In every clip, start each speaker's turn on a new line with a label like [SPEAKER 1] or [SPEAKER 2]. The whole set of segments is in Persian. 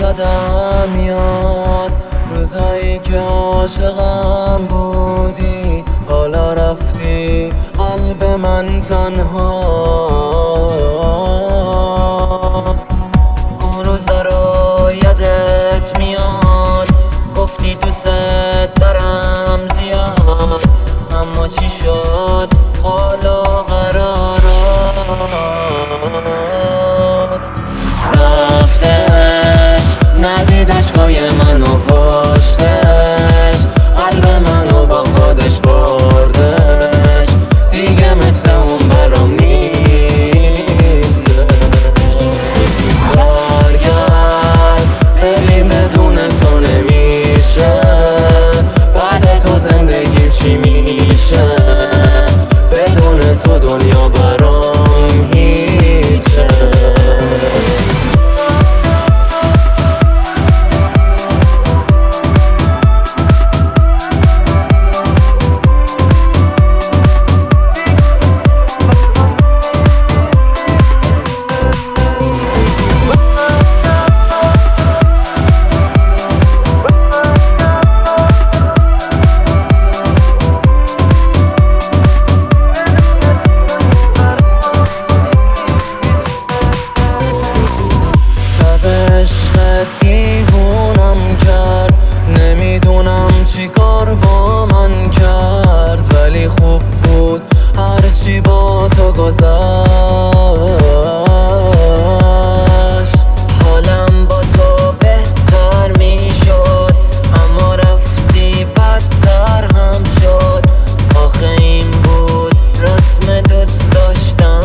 [SPEAKER 1] یادم میاد روزایی که عاشقم بودی، حالا رفتی قلب من تنهاست. اون روزا رو یادت میاد گفتی دوست دارم زیاد، اما چی شد حال و قرارات؟ رفتش ندید اشکای منو پشتش، قلب منو با خودش بردش، دیگه مثل اون برام نیست. برگرد ببین بدون تو نمیشه، بعد تو زندگی چی میشه؟ بدون تو دنیا برام هیچه. دیوونم کرد، نمیدونم چی کار با من کرد، ولی خوب بود هرچی با تو گذشت. حالم با تو بهتر میشد، اما رفتی بدتر هم شد. آخه این بود رسم دوست داشتن.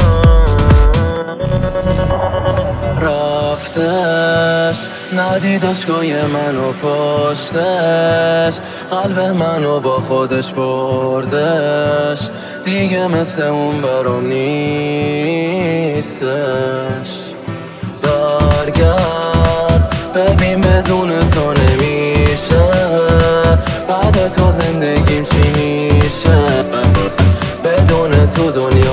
[SPEAKER 1] رفتش ندید اشکای منو پشتش، قلب منو با خودش بردش، دیگه مثل اون برام نیستش. برگرد ببین بدون تو نمیشه، بعد تو زندگیم چی میشه؟ بدون تو دنیا